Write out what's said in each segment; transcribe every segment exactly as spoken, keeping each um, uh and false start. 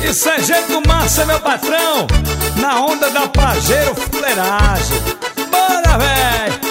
Isso é jeito massa, meu patrão. Na onda da Pajero Fuleiragem. Bora, véi!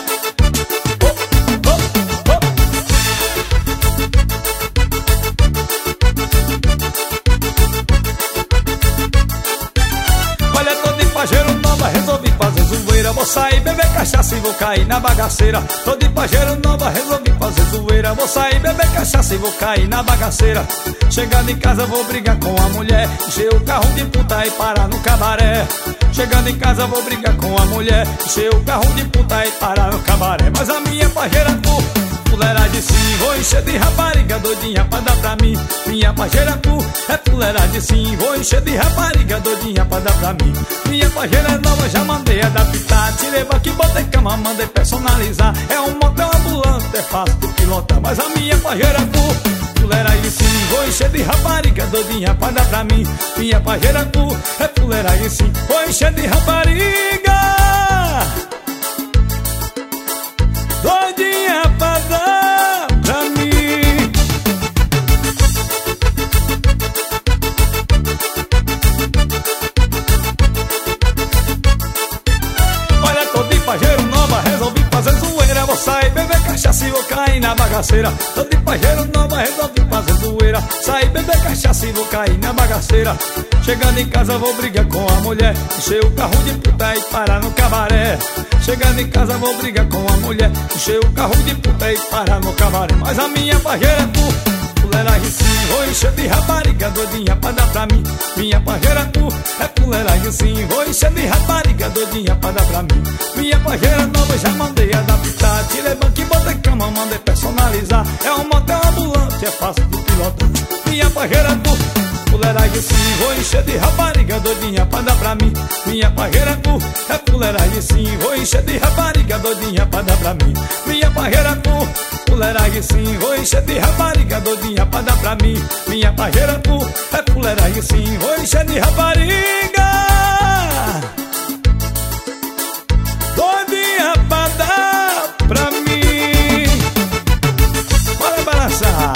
Olha, tô de Pajero nova, resolvi fazer zoeira. Vou sair, beber cachaça e vou cair na bagaceira. Tô de Pajero nova, resolvi fazer zoeira. Vou sair, beber cachaça e vou cair na bagaceira. Chegando em casa vou brigar com a mulher, encher o carro de puta e parar no cabaré. Chegando em casa vou brigar com a mulher, encher o carro de puta e parar no cabaré. Mas a minha pajeira tu, fuleiragem sim. Vou encher de rapariga doidinha pra dar pra mim. Minha pajeira tu, é fuleiragem sim. Vou encher de rapariga doidinha pra dar pra mim. Minha pajeira é nova, já mandei adaptar. Tirei banco e botei cama, mandei personalizar. É um motel ambulante, é fácil de pilotar. Mas a minha pajeira tu, fuleiragem sim. Vou encher de rapariga doidinha pra dar pra mim. Minha pajeira tu, é fuleiragem sim. Vou encher de rapariga doidinha pra dar pra mim. Olha, tô de Pajero nova, resolvi fazer zoeira. Vou sair, beber cachaça e vou cair na bagaceira. Tô de Pajero nova, resolvi fazer zoeira. Sair, beber cachaça e vou cair na bagaceira. Chegando em casa vou brigar com a mulher, encher o carro de puta e parar no cabaré. Chegando em casa vou brigar com a mulher, encher o carro de puta e parar no cabaré. Mas a minha pajeira é tu, fuleiragem sim. Vou encher de rapariga doidinha pra dar pra mim. Minha pajeira é tu, é fuleiragem sim. Vou encher de rapariga doidinha pra dar pra mim. Minha pajeira nova, já mandei adaptar. Tirei banco e botei cama, mandei personalizar. É um motel ambulante, é fácil de pilotar. Minha pajeira é tu, fuleiragem sim. Vou encher de rapariga doidinha pra dar pra mim. Minha pajeira é tu, é fuleiragem sim. Vou encher de rapariga doidinha pra dar pra mim. Minha pajeira é tu, fuleiragem sim. Vou encher de rapariga doidinha pra dar pra mim. Minha pajeira é tu, é fuleiragem sim. Vou encher de rapariga doidinha pra dar pra mim. Bora balançar.